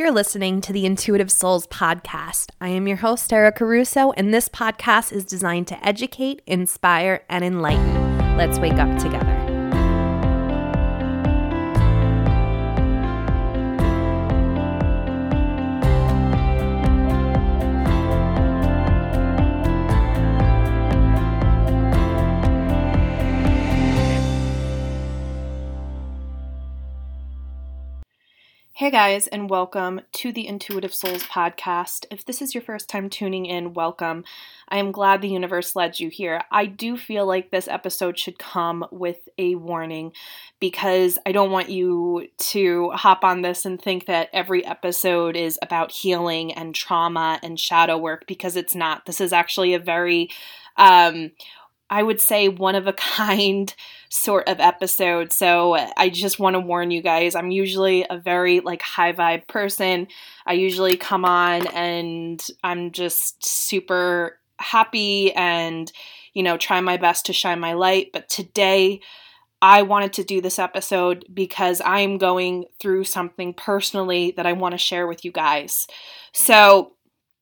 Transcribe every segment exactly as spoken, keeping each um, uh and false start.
You're listening to the Intuitive Souls podcast. I am your host, Sarah Caruso, and this podcast is designed to educate, inspire, and enlighten. Let's wake up together. Hey guys, and welcome to the Intuitive Souls podcast. If this is your first time tuning in, welcome. I am glad the universe led you here. I do feel like this episode should come with a warning because I don't want you to hop on this and think that every episode is about healing and trauma and shadow work, because it's not. This is actually a very um, I would say one of a kind sort of episode. So I just want to warn you guys, I'm usually a very like high vibe person. I usually come on and I'm just super happy and, you know, try my best to shine my light. But today I wanted to do this episode because I'm going through something personally that I want to share with you guys. So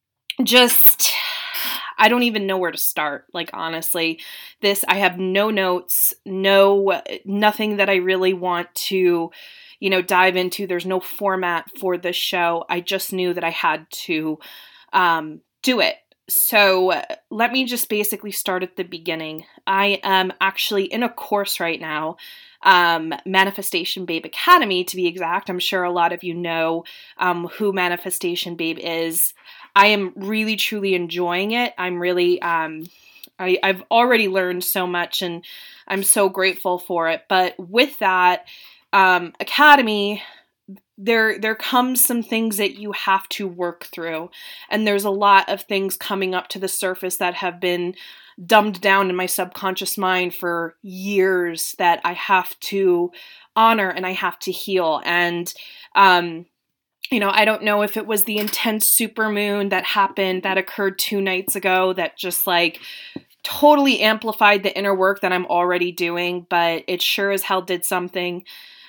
just... I don't even know where to start. Like, honestly, this, I have no notes, no, nothing that I really want to, you know, dive into. There's no format for this show. I just knew that I had to um, do it. So let me just basically start at the beginning. I am actually in a course right now, um, Manifestation Babe Academy to be exact. I'm sure a lot of you know um, who Manifestation Babe is. I am really, truly enjoying it. I'm really, um, I, I've already learned so much and I'm so grateful for it. But with that um, academy, there, there comes some things that you have to work through. And there's a lot of things coming up to the surface that have been dumbed down in my subconscious mind for years that I have to honor and I have to heal. And, um, You know, I don't know if it was the intense supermoon that happened, that occurred two nights ago, that just like totally amplified the inner work that I'm already doing, but it sure as hell did something.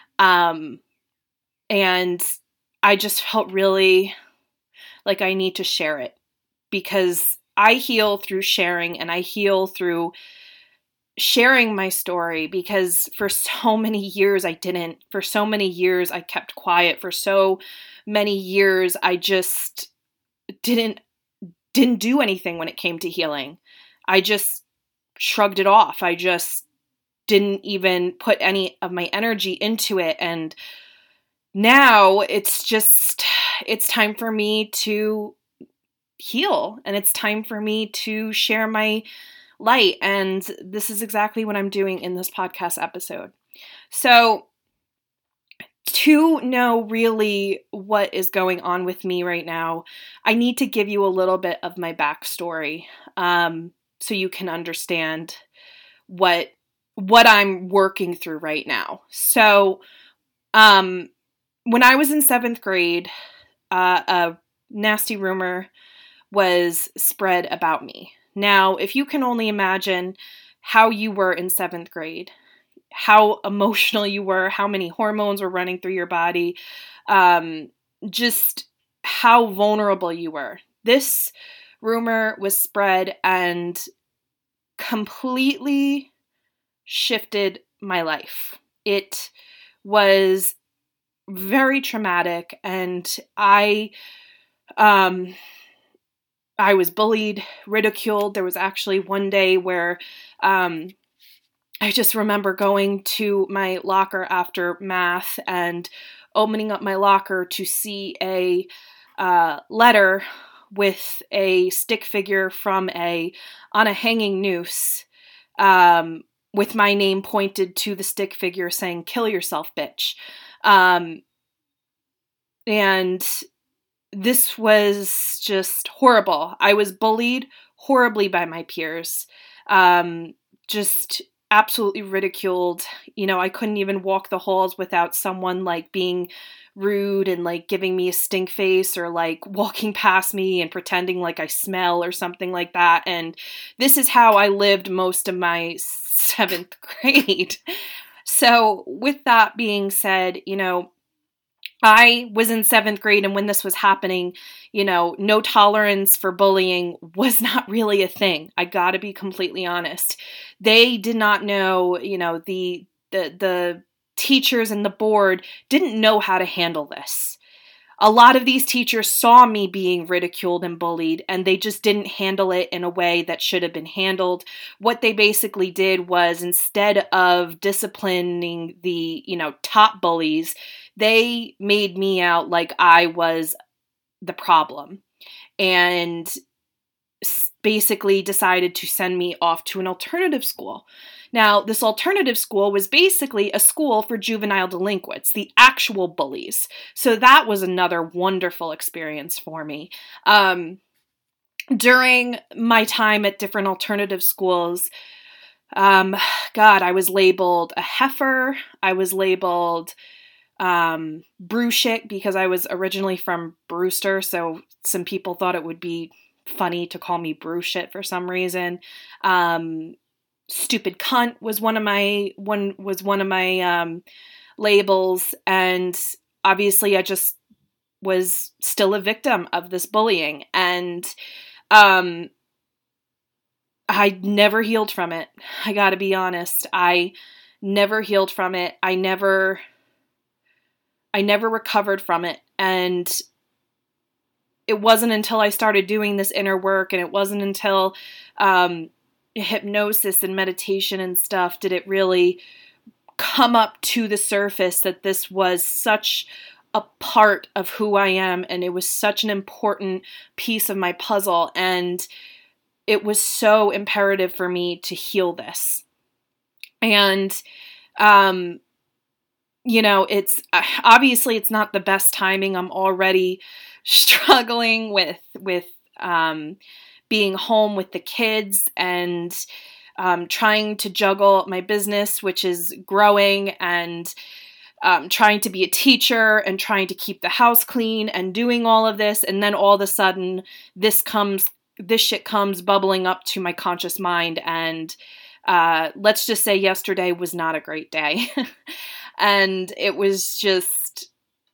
Um, and I just felt really like I need to share it because I heal through sharing and I heal through sharing my story, because for so many years I didn't. For so many years I kept quiet. For so many years I just didn't didn't do anything when it came to healing. I just shrugged it off. I just didn't even put any of my energy into it. And now it's just it's time for me to heal, and it's time for me to share my light. And this is exactly what I'm doing in this podcast episode. So to know really what is going on with me right now, I need to give you a little bit of my backstory, um, so you can understand what what I'm working through right now. So um, when I was in seventh grade, uh, a nasty rumor was spread about me. Now, if you can only imagine how you were in seventh grade, how emotional you were, how many hormones were running through your body, um, just how vulnerable you were. This rumor was spread and completely shifted my life. It was very traumatic, and I, um, I was bullied, ridiculed. There was actually one day where um, I just remember going to my locker after math and opening up my locker to see a uh, letter with a stick figure from a on a hanging noose um, with my name pointed to the stick figure saying, "Kill yourself, bitch." Um, and This was just horrible. I was bullied horribly by my peers, um, just absolutely ridiculed. You know, I couldn't even walk the halls without someone like being rude and like giving me a stink face or like walking past me and pretending like I smell or something like that. And this is how I lived most of my seventh grade. So with that being said, you know, I was in seventh grade, and when this was happening, you know, no tolerance for bullying was not really a thing. I gotta be completely honest. They did not know, you know, the the the teachers and the board didn't know how to handle this. A lot of these teachers saw me being ridiculed and bullied, and they just didn't handle it in a way that should have been handled. What they basically did was, instead of disciplining the, you know, top bullies, they made me out like I was the problem, and basically decided to send me off to an alternative school. Now, this alternative school was basically a school for juvenile delinquents, the actual bullies. So that was another wonderful experience for me. Um, during my time at different alternative schools, um, God, I was labeled a heifer. I was labeled um, Bruchik because I was originally from Brewster, so some people thought it would be funny to call me Bruchit for some reason. Um, stupid cunt was one of my one was one of my um, labels, and obviously I just was still a victim of this bullying, and um, I never healed from it. I gotta be honest. I never healed from it. I never, I never recovered from it, and it wasn't until I started doing this inner work, and it wasn't until um, hypnosis and meditation and stuff did it really come up to the surface that this was such a part of who I am, and it was such an important piece of my puzzle, and it was so imperative for me to heal this. And, um, you know, it's obviously it's not the best timing. I'm already struggling with with um, being home with the kids and um, trying to juggle my business, which is growing, and um, trying to be a teacher and trying to keep the house clean and doing all of this. And then all of a sudden, this comes, this shit comes bubbling up to my conscious mind. And uh, let's just say yesterday was not a great day. And it was just,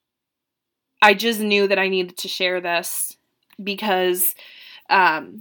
I just knew that I needed to share this because um,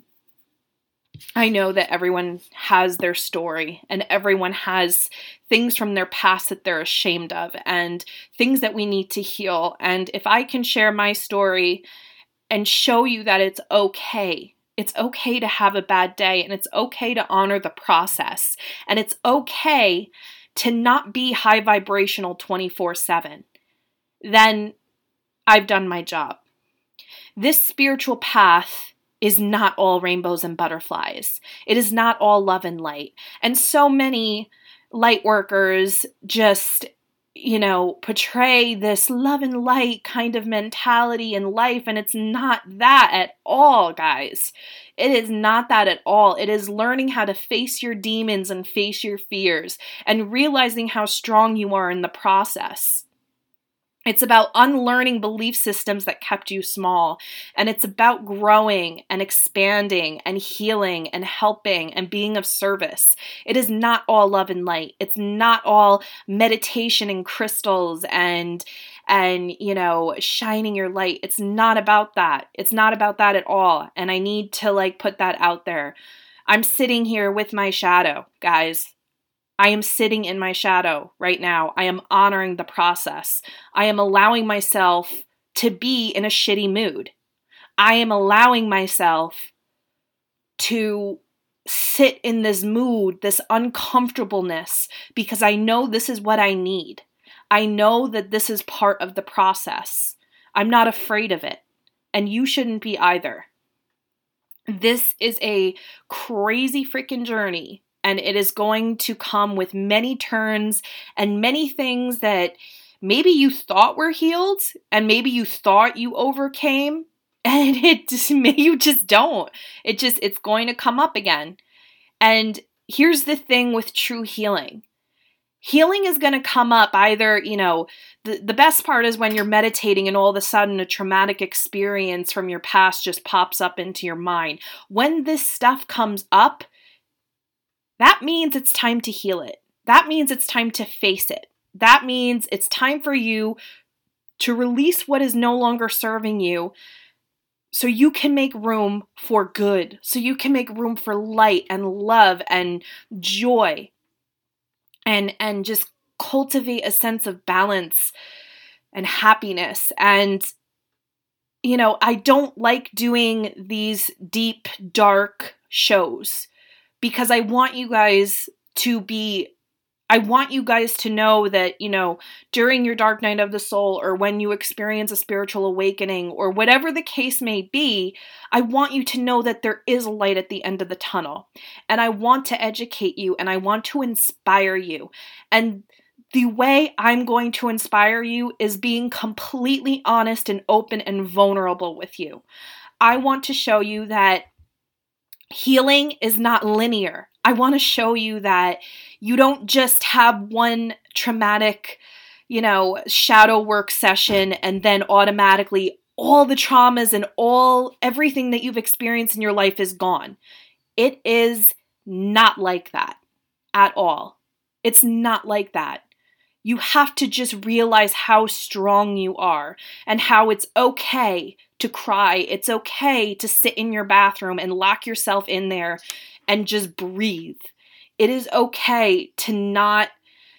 I know that everyone has their story and everyone has things from their past that they're ashamed of and things that we need to heal. And if I can share my story and show you that it's okay, it's okay to have a bad day, and it's okay to honor the process, and it's okay to not be high vibrational twenty-four seven, then I've done my job. This spiritual path is not all rainbows and butterflies. It is not all love and light. And so many light workers just, you know, portray this love and light kind of mentality in life, and it's not that at all, guys. It is not that at all. It is learning how to face your demons and face your fears and realizing how strong you are in the process. It's about unlearning belief systems that kept you small, and it's about growing and expanding and healing and helping and being of service. It is not all love and light. It's not all meditation and crystals and, and, you know, shining your light. It's not about that. It's not about that at all. And I need to like put that out there. I'm sitting here with my shadow, guys. I am sitting in my shadow right now. I am honoring the process. I am allowing myself to be in a shitty mood. I am allowing myself to sit in this mood, this uncomfortableness, because I know this is what I need. I know that this is part of the process. I'm not afraid of it, and you shouldn't be either. This is a crazy freaking journey. And it is going to come with many turns and many things that maybe you thought were healed and maybe you thought you overcame, and it just, maybe you just don't. It just, it's going to come up again. And here's the thing with true healing. Healing is going to come up either, you know, the, the best part is when you're meditating and all of a sudden a traumatic experience from your past just pops up into your mind. When this stuff comes up, that means it's time to heal it. That means it's time to face it. That means it's time for you to release what is no longer serving you so you can make room for good, so you can make room for light and love and joy and, and just cultivate a sense of balance and happiness. And, you know, I don't like doing these deep, dark shows because I want you guys to be I want you guys to know that, you know, during your dark night of the soul or when you experience a spiritual awakening or whatever the case may be, I want you to know that there is light at the end of the tunnel. And I want to educate you and I want to inspire you. And the way I'm going to inspire you is being completely honest and open and vulnerable with you. I want to show you that healing is not linear. I want to show you that you don't just have one traumatic, you know, shadow work session and then automatically all the traumas and all everything that you've experienced in your life is gone. It is not like that at all. It's not like that. You have to just realize how strong you are and how it's okay to cry. It's okay to sit in your bathroom and lock yourself in there and just breathe. It is okay to not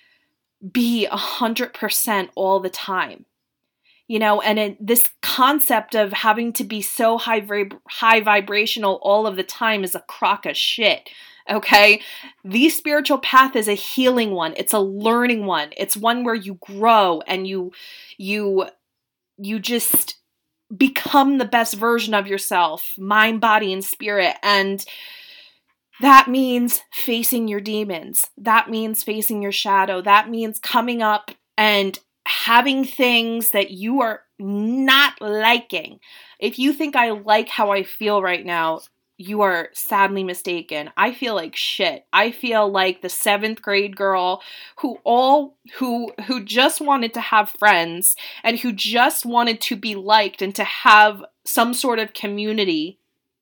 be a hundred percent all the time. You know, and it, this concept of having to be so high, vib- high vibrational all of the time is a crock of shit. Okay? The spiritual path is a healing one. It's a learning one. It's one where you grow and you, you, you just become the best version of yourself, mind, body, and spirit. And that means facing your demons. That means facing your shadow. That means coming up and having things that you are not liking. If you think I like how I feel right now, you are sadly mistaken. I feel like shit. I feel like the seventh grade girl who all who who just wanted to have friends and who just wanted to be liked and to have some sort of community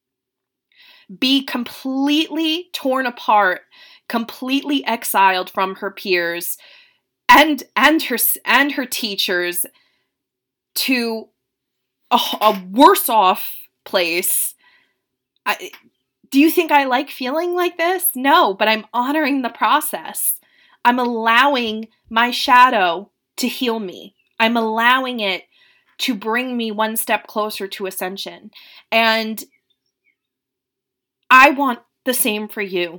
be completely torn apart, completely exiled from her peers and and her and her teachers to a, a worse off place. I, do you think I like feeling like this? No, but I'm honoring the process. I'm allowing my shadow to heal me. I'm allowing it to bring me one step closer to ascension. And I want the same for you.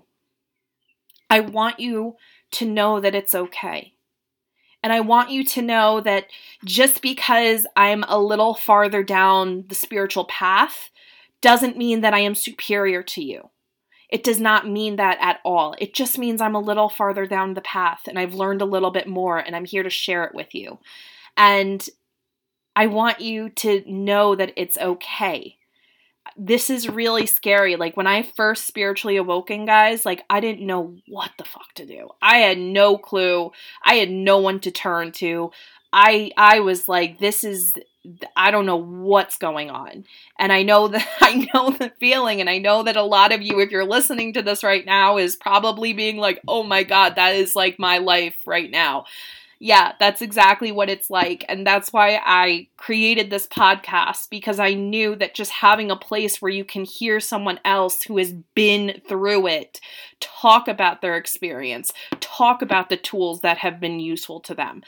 I want you to know that it's okay. And I want you to know that just because I'm a little farther down the spiritual path doesn't mean that I am superior to you. It does not mean that at all. It just means I'm a little farther down the path and I've learned a little bit more and I'm here to share it with you. And I want you to know that it's okay. This is really scary. Like when I first spiritually awoken, guys, like I didn't know what the fuck to do. I had no clue. I had no one to turn to. I I was like, this is, I don't know what's going on. And I know that I know the feeling, and I know that a lot of you, if you're listening to this right now, is probably being like, oh my God, that is like my life right now. Yeah, that's exactly what it's like. And that's why I created this podcast, because I knew that just having a place where you can hear someone else who has been through it talk about their experience, talk about the tools that have been useful to them.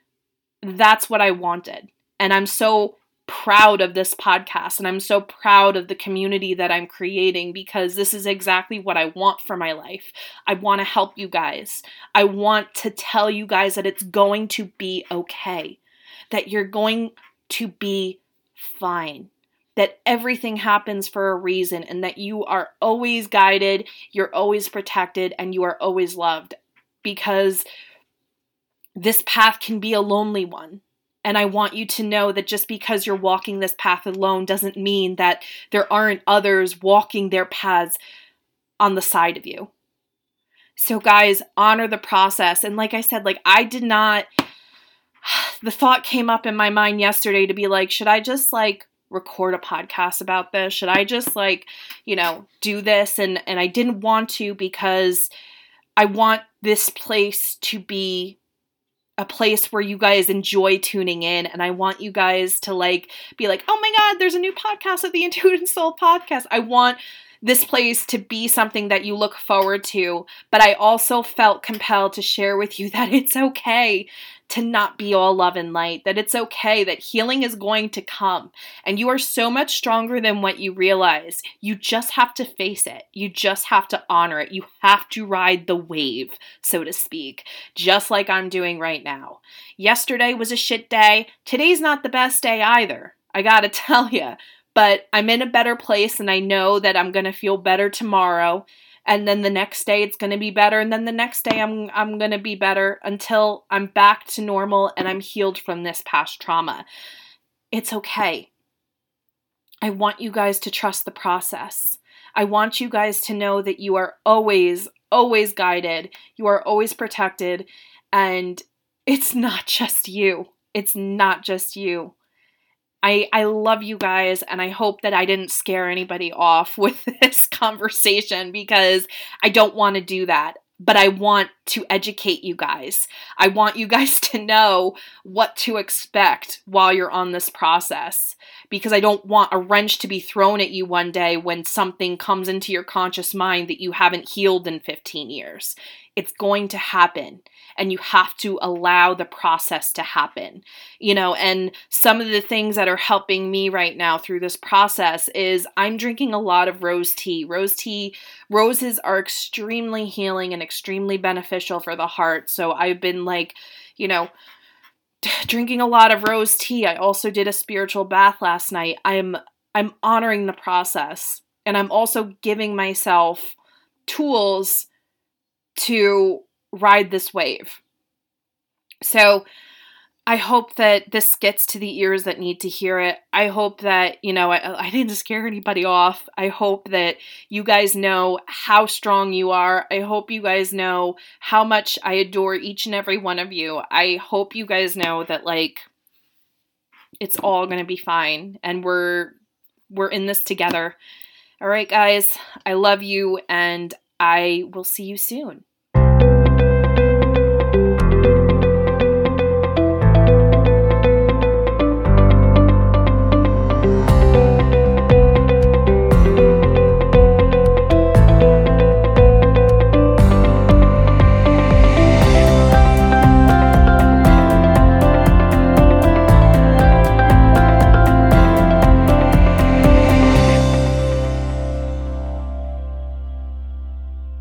That's what I wanted. And I'm so proud of this podcast, and I'm so proud of the community that I'm creating, because this is exactly what I want for my life. I want to help you guys. I want to tell you guys that it's going to be okay, that you're going to be fine, that everything happens for a reason, and that you are always guided, you're always protected, and you are always loved, because this path can be a lonely one. And I want you to know that just because you're walking this path alone doesn't mean that there aren't others walking their paths on the side of you. So guys, honor the process. And like I said, like I did not, the thought came up in my mind yesterday to be like, should I just like record a podcast about this? Should I just like, you know, do this? And, and I didn't want to, because I want this place to be a place where you guys enjoy tuning in, and I want you guys to like be like, oh my God, there's a new podcast of the Intuitive Soul podcast. I want this place to be something that you look forward to, but I also felt compelled to share with you that it's okay to not be all love and light, that it's okay, that healing is going to come, and you are so much stronger than what you realize. You just have to face it. You just have to honor it. You have to ride the wave, so to speak, just like I'm doing right now. Yesterday was a shit day. Today's not the best day either, I gotta tell you, but I'm in a better place, and I know that I'm gonna feel better tomorrow. And then the next day it's going to be better. And then the next day I'm I'm going to be better until I'm back to normal and I'm healed from this past trauma. It's okay. I want you guys to trust the process. I want you guys to know that you are always, always guided. You are always protected. And it's not just you. It's not just you. I, I love you guys, and I hope that I didn't scare anybody off with this conversation, because I don't want to do that, but I want to educate you guys. I want you guys to know what to expect while you're on this process, because I don't want a wrench to be thrown at you one day when something comes into your conscious mind that you haven't healed in fifteen years. It's going to happen, and you have to allow the process to happen, you know, and some of the things that are helping me right now through this process is I'm drinking a lot of rose tea. Rose tea, roses are extremely healing and extremely beneficial for the heart. So I've been like, you know, drinking a lot of rose tea. I also did a spiritual bath last night. I'm, I'm honoring the process, and I'm also giving myself tools to ride this wave. So I hope that this gets to the ears that need to hear it. I hope that, you know, I, I didn't scare anybody off. I hope that you guys know how strong you are. I hope you guys know how much I adore each and every one of you. I hope you guys know that, like, it's all going to be fine, and we're we're in this together. All right, guys, I love you, and I will see you soon.